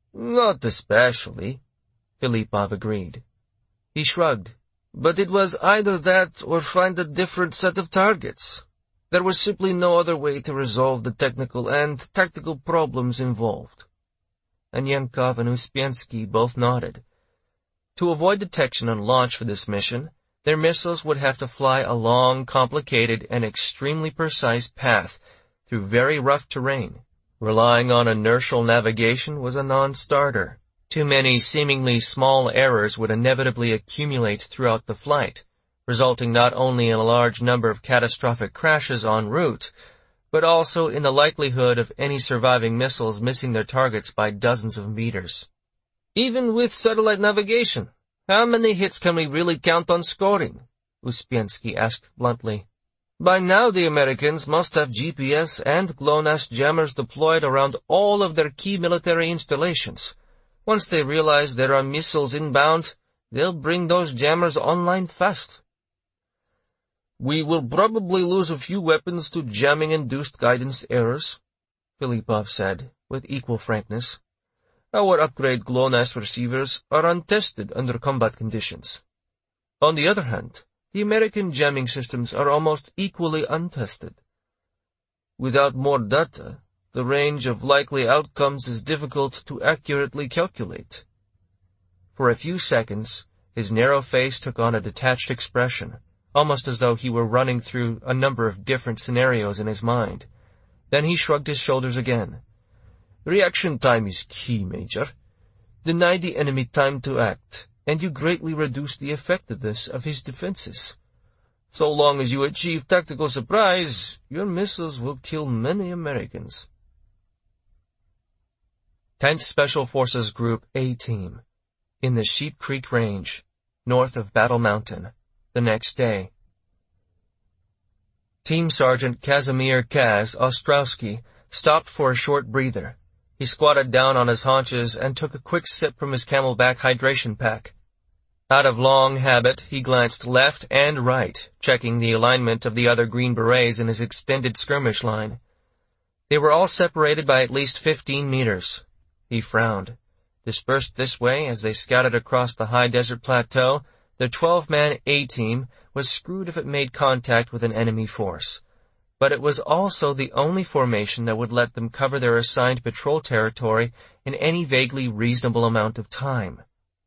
Not especially, Filipov agreed. He shrugged. But it was either that or find a different set of targets. There was simply no other way to resolve the technical and tactical problems involved. And Yankov and Uspiensky both nodded. To avoid detection on launch for this mission, their missiles would have to fly a long, complicated, and extremely precise path through very rough terrain. Relying on inertial navigation was a non-starter. Too many seemingly small errors would inevitably accumulate throughout the flight, resulting not only in a large number of catastrophic crashes en route, but also in the likelihood of any surviving missiles missing their targets by dozens of meters. Even with satellite navigation, how many hits can we really count on scoring? Uspiensky asked bluntly. By now the Americans must have G P S and GLONASS jammers deployed around all of their key military installations. Once they realize there are missiles inbound, they'll bring those jammers online fast. We will probably lose a few weapons to jamming-induced guidance errors, Filipov said, with equal frankness. Our upgrade GLONASS receivers are untested under combat conditions. On the other hand, the American jamming systems are almost equally untested. Without more data, the range of likely outcomes is difficult to accurately calculate. For a few seconds, his narrow face took on a detached expression, almost as though he were running through a number of different scenarios in his mind. Then he shrugged his shoulders again. Reaction time is key, Major. Deny the enemy time to act, and you greatly reduce the effectiveness of his defenses. So long as you achieve tactical surprise, your missiles will kill many Americans. tenth Special Forces Group A-Team, in the Sheep Creek Range, north of Battle Mountain, the next day. Team Sergeant Kazimir Kaz Ostrowski stopped for a short breather. He squatted down on his haunches and took a quick sip from his Camelback hydration pack. Out of long habit, he glanced left and right, checking the alignment of the other Green Berets in his extended skirmish line. They were all separated by at least fifteen meters. He frowned. Dispersed this way as they scouted across the high desert plateau, the twelve-man A-Team was screwed if it made contact with an enemy force. But it was also the only formation that would let them cover their assigned patrol territory in any vaguely reasonable amount of time.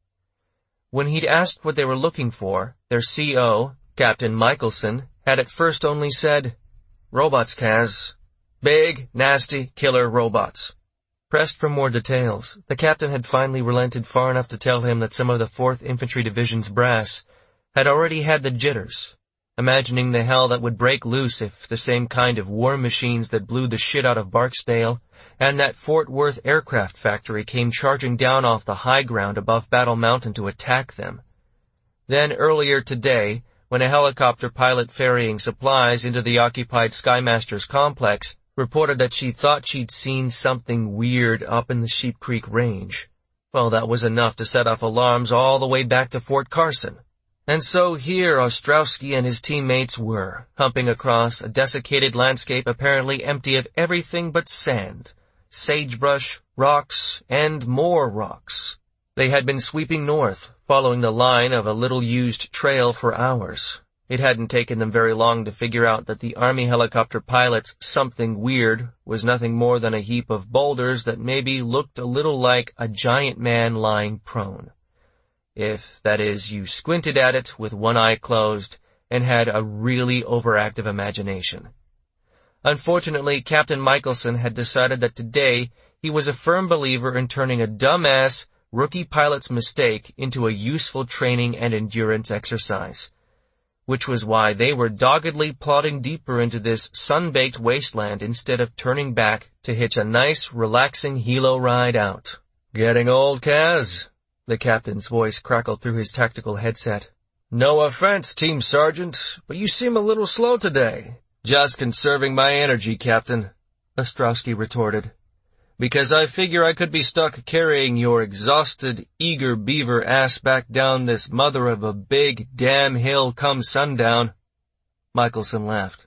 When he'd asked what they were looking for, their C O, Captain Michelson, had at first only said, "Robots, Kaz. Big, nasty, killer robots." Pressed for more details, the captain had finally relented far enough to tell him that some of the fourth Infantry Division's brass had already had the jitters, imagining the hell that would break loose if the same kind of war machines that blew the shit out of Barksdale and that Fort Worth aircraft factory came charging down off the high ground above Battle Mountain to attack them. Then earlier today, when a helicopter pilot ferrying supplies into the occupied Skymaster's complex reported that she thought she'd seen something weird up in the Sheep Creek Range. Well, that was enough to set off alarms all the way back to Fort Carson. And so here Ostrowski and his teammates were, humping across a desiccated landscape apparently empty of everything but sand, sagebrush, rocks, and more rocks. They had been sweeping north, following the line of a little-used trail for hours. It hadn't taken them very long to figure out that the Army helicopter pilot's something weird was nothing more than a heap of boulders that maybe looked a little like a giant man lying prone. If, that is, you squinted at it with one eye closed and had a really overactive imagination. Unfortunately, Captain Michelson had decided that today he was a firm believer in turning a dumbass rookie pilot's mistake into a useful training and endurance exercise, which was why they were doggedly plodding deeper into this sun-baked wasteland instead of turning back to hitch a nice, relaxing helo ride out. "Getting old, Kaz?" The captain's voice crackled through his tactical headset. "No offense, Team Sergeant, but you seem a little slow today." "Just conserving my energy, Captain," Ostrowski retorted. "Because I figure I could be stuck carrying your exhausted, eager beaver ass back down this mother of a big damn hill come sundown." Michelson laughed.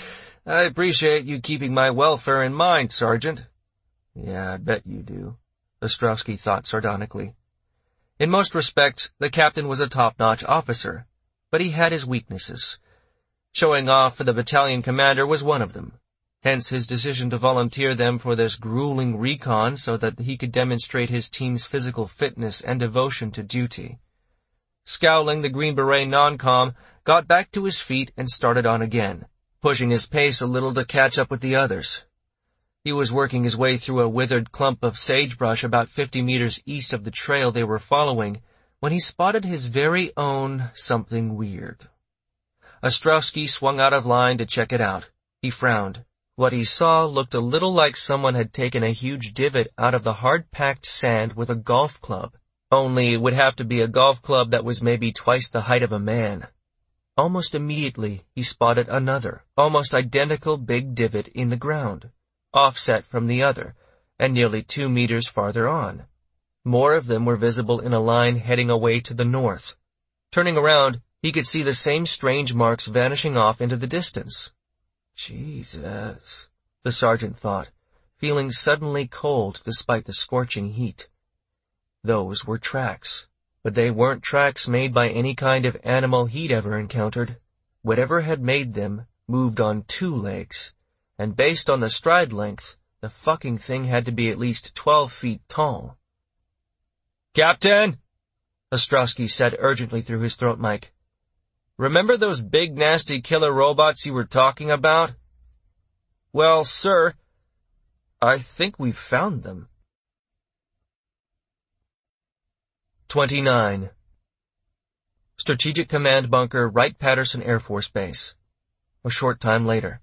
"I appreciate you keeping my welfare in mind, Sergeant." "Yeah, I bet you do." Ostrowski thought sardonically. In most respects, the captain was a top-notch officer, but he had his weaknesses. Showing off for the battalion commander was one of them. Hence his decision to volunteer them for this grueling recon so that he could demonstrate his team's physical fitness and devotion to duty. Scowling, the Green Beret non-com got back to his feet and started on again, pushing his pace a little to catch up with the others. He was working his way through a withered clump of sagebrush about fifty meters east of the trail they were following when he spotted his very own something weird. Ostrowski swung out of line to check it out. He frowned. What he saw looked a little like someone had taken a huge divot out of the hard-packed sand with a golf club, only it would have to be a golf club that was maybe twice the height of a man. Almost immediately, he spotted another, almost identical big divot in the ground, offset from the other, and nearly two meters farther on. More of them were visible in a line heading away to the north. Turning around, he could see the same strange marks vanishing off into the distance. Jesus, the sergeant thought, feeling suddenly cold despite the scorching heat. Those were tracks, but they weren't tracks made by any kind of animal he'd ever encountered. Whatever had made them moved on two legs, and based on the stride length, the fucking thing had to be at least twelve feet tall. "Captain," Ostrowski said urgently through his throat mic. "Remember those big nasty killer robots you were talking about?" "Well, sir, I think we've found them." twenty-nine. Strategic Command Bunker, Wright-Patterson Air Force Base. A short time later.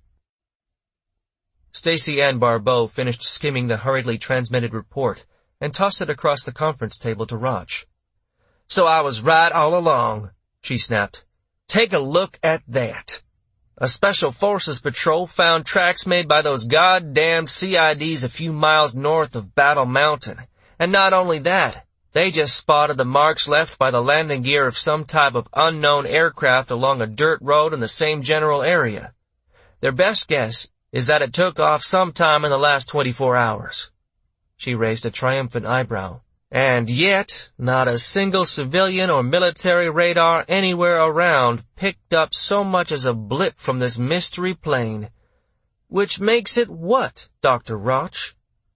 Stacy Ann Barbeau finished skimming the hurriedly transmitted report and tossed it across the conference table to Roch. "So I was right all along," she snapped. "Take a look at that. A Special Forces patrol found tracks made by those goddamned C I Ds a few miles north of Battle Mountain. And not only that, they just spotted the marks left by the landing gear of some type of unknown aircraft along a dirt road in the same general area. Their best guess is that it took off sometime in the last twenty-four hours. She raised a triumphant eyebrow. And yet, not a single civilian or military radar anywhere around picked up so much as a blip from this mystery plane. Which makes it what, Doctor Roch?"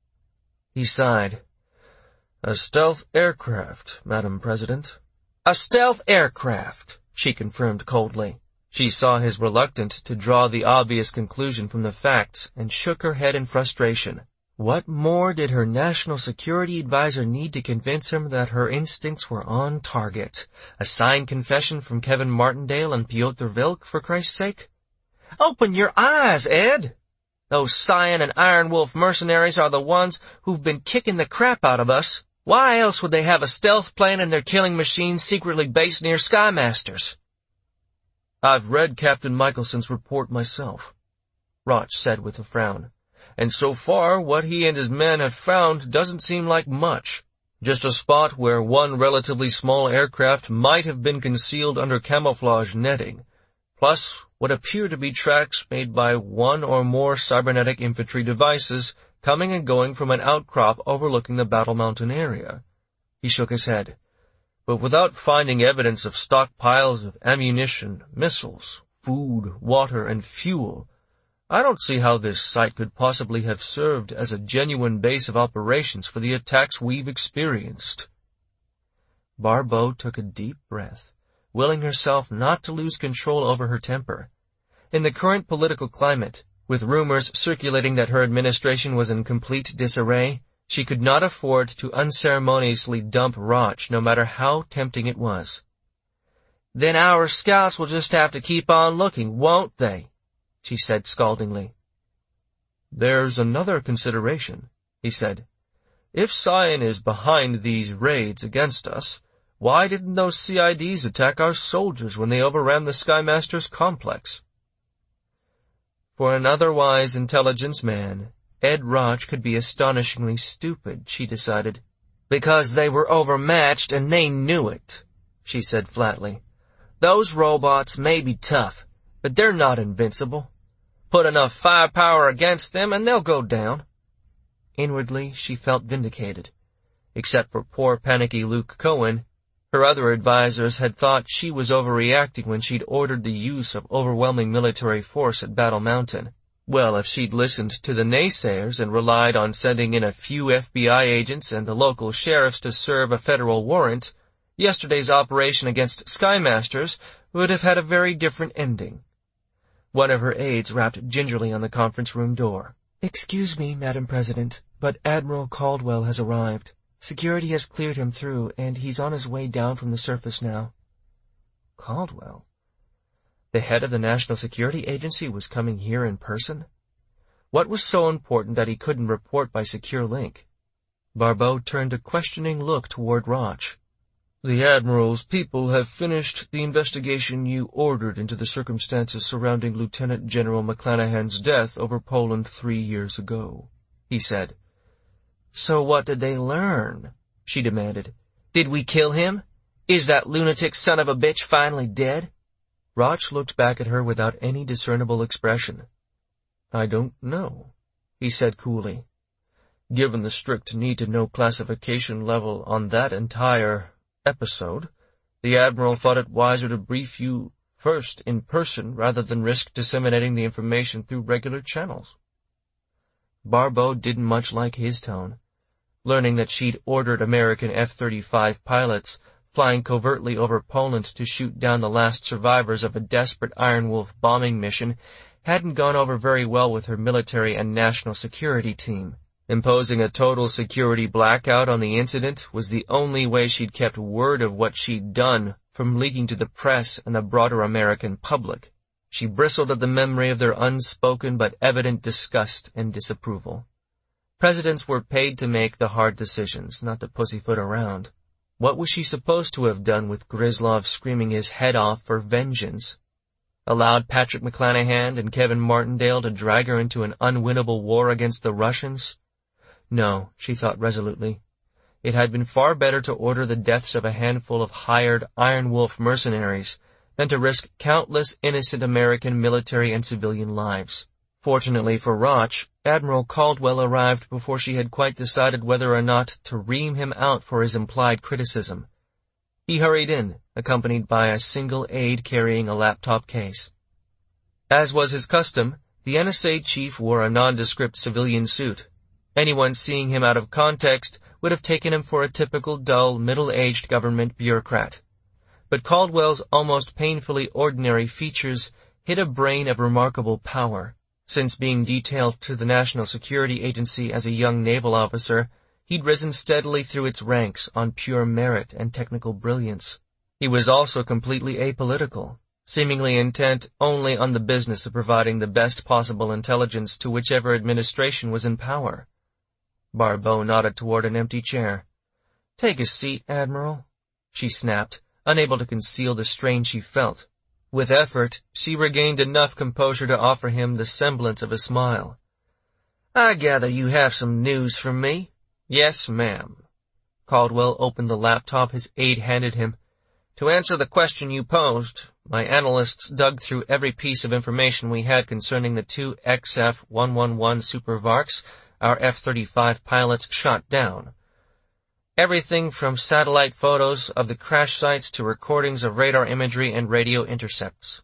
He sighed. "A stealth aircraft, Madam President." "A stealth aircraft," she confirmed coldly. She saw his reluctance to draw the obvious conclusion from the facts and shook her head in frustration. What more did her national security advisor need to convince him that her instincts were on target? A signed confession from Kevin Martindale and Pyotr Vilk, for Christ's sake? Open your eyes, Ed! Those Cyan and Iron Wolf mercenaries are the ones who've been kicking the crap out of us. Why else would they have a stealth plane and their killing machines secretly based near Skymasters? "I've read Captain Michelson's report myself," Roch said with a frown. "And so far, what he and his men have found doesn't seem like much. Just a spot where one relatively small aircraft might have been concealed under camouflage netting, plus what appear to be tracks made by one or more cybernetic infantry devices coming and going from an outcrop overlooking the Battle Mountain area." He shook his head. "But without finding evidence of stockpiles of ammunition, missiles, food, water, and fuel, I don't see how this site could possibly have served as a genuine base of operations for the attacks we've experienced." Barbeau took a deep breath, willing herself not to lose control over her temper. In the current political climate, with rumors circulating that her administration was in complete disarray, she could not afford to unceremoniously dump Roch, no matter how tempting it was. "Then our scouts will just have to keep on looking, won't they?" she said scaldingly. "There's another consideration," he said. "If Cyan is behind these raids against us, why didn't those C I Ds attack our soldiers when they overran the Skymasters complex?" For an otherwise intelligence man, Ed Roch could be astonishingly stupid, she decided. "Because they were overmatched and they knew it," she said flatly. "Those robots may be tough, but they're not invincible. Put enough firepower against them and they'll go down." Inwardly, she felt vindicated. Except for poor panicky Luke Cohen, her other advisors had thought she was overreacting when she'd ordered the use of overwhelming military force at Battle Mountain. Well, if she'd listened to the naysayers and relied on sending in a few F B I agents and the local sheriffs to serve a federal warrant, yesterday's operation against Skymasters would have had a very different ending. One of her aides rapped gingerly on the conference room door. "Excuse me, Madam President, but Admiral Caldwell has arrived. Security has cleared him through, and he's on his way down from the surface now." Caldwell? The head of the National Security Agency was coming here in person? What was so important that he couldn't report by secure link? Barbeau turned a questioning look toward Roch. "The Admiral's people have finished the investigation you ordered into the circumstances surrounding Lieutenant General McClanahan's death over Poland three years ago," he said. "So what did they learn?" she demanded. "Did we kill him? Is that lunatic son of a bitch finally dead?" Roch looked back at her without any discernible expression. "I don't know," he said coolly. "Given the strict need-to-know classification level on that entire episode, the Admiral thought it wiser to brief you first in person rather than risk disseminating the information through regular channels." Barbeau didn't much like his tone. Learning that she'd ordered American F thirty-five pilots flying covertly over Poland to shoot down the last survivors of a desperate Iron Wolf bombing mission hadn't gone over very well with her military and national security team. Imposing a total security blackout on the incident was the only way she'd kept word of what she'd done from leaking to the press and the broader American public. She bristled at the memory of their unspoken but evident disgust and disapproval. Presidents were paid to make the hard decisions, not to pussyfoot around. What was she supposed to have done with Gryzlov screaming his head off for vengeance? Allowed Patrick McClanahan and Kevin Martindale to drag her into an unwinnable war against the Russians? No, she thought resolutely. It had been far better to order the deaths of a handful of hired Iron Wolf mercenaries than to risk countless innocent American military and civilian lives. Fortunately for Roch, Admiral Caldwell arrived before she had quite decided whether or not to ream him out for his implied criticism. He hurried in, accompanied by a single aide carrying a laptop case. As was his custom, the N S A chief wore a nondescript civilian suit. Anyone seeing him out of context would have taken him for a typical dull, middle-aged government bureaucrat. But Caldwell's almost painfully ordinary features hid a brain of remarkable power. Since being detailed to the National Security Agency as a young naval officer, he'd risen steadily through its ranks on pure merit and technical brilliance. He was also completely apolitical, seemingly intent only on the business of providing the best possible intelligence to whichever administration was in power. Barbeau nodded toward an empty chair. "Take a seat, Admiral," she snapped, unable to conceal the strain she felt. With effort, she regained enough composure to offer him the semblance of a smile. "I gather you have some news for me?" "Yes, ma'am." Caldwell opened the laptop his aide handed him. "To answer the question you posed, my analysts dug through every piece of information we had concerning the two X F one eleven Supervarks our F thirty-five pilots shot down. Everything from satellite photos of the crash sites to recordings of radar imagery and radio intercepts.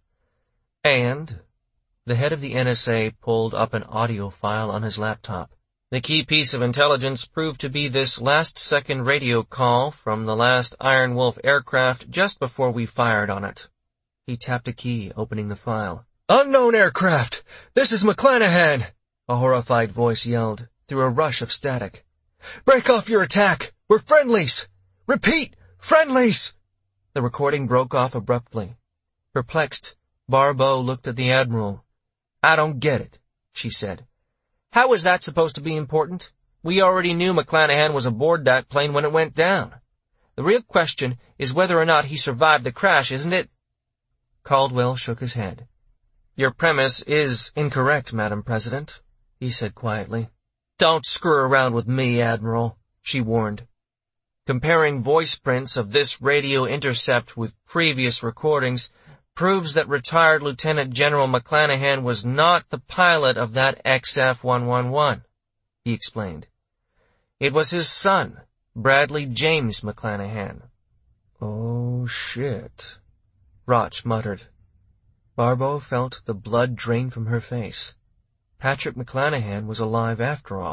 And the head of the N S A pulled up an audio file on his laptop. The key piece of intelligence proved to be this last-second radio call from the last Iron Wolf aircraft just before we fired on it." He tapped a key, opening the file. "Unknown aircraft! This is McClanahan!" a horrified voice yelled, through a rush of static. "Break off your attack! We're friendlies! Repeat, friendlies!" The recording broke off abruptly. Perplexed, Barbeau looked at the Admiral. "I don't get it," she said. "How is that supposed to be important? We already knew McClanahan was aboard that plane when it went down. The real question is whether or not he survived the crash, isn't it?" Caldwell shook his head. "Your premise is incorrect, Madam President," he said quietly. "Don't screw around with me, Admiral," she warned. Comparing voice prints of this radio intercept with previous recordings proves that retired Lieutenant General McClanahan was not the pilot of that X F one eleven, he explained. It was his son, Bradley James McClanahan. Oh, shit, Rotch muttered. Barbeau felt the blood drain from her face. Patrick McClanahan was alive after all.